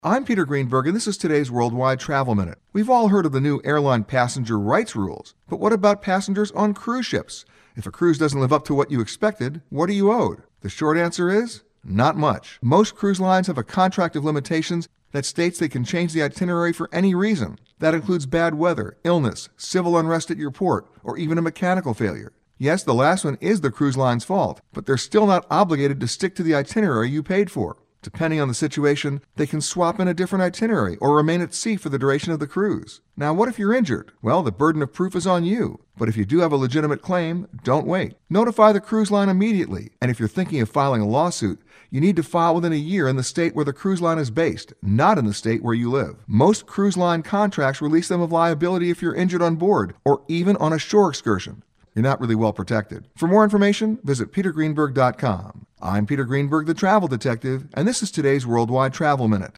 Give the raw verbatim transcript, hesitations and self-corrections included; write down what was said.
I'm Peter Greenberg, and this is today's Worldwide Travel Minute. We've all heard of the new airline passenger rights rules, but what about passengers on cruise ships? If a cruise doesn't live up to what you expected, what are you owed? The short answer is, not much. Most cruise lines have a contract of limitations that states they can change the itinerary for any reason. That includes bad weather, illness, civil unrest at your port, or even a mechanical failure. Yes, the last one is the cruise line's fault, but they're still not obligated to stick to the itinerary you paid for. Depending on the situation, they can swap in a different itinerary or remain at sea for the duration of the cruise. Now, what if you're injured? Well, the burden of proof is on you. But if you do have a legitimate claim, don't wait. Notify the cruise line immediately. And if you're thinking of filing a lawsuit, you need to file within a year in the state where the cruise line is based, not in the state where you live. Most cruise line contracts release them of liability if you're injured on board or even on a shore excursion. You're not really well protected. For more information, visit peter greenberg dot com. I'm Peter Greenberg, the Travel Detective, and this is today's Worldwide Travel Minute.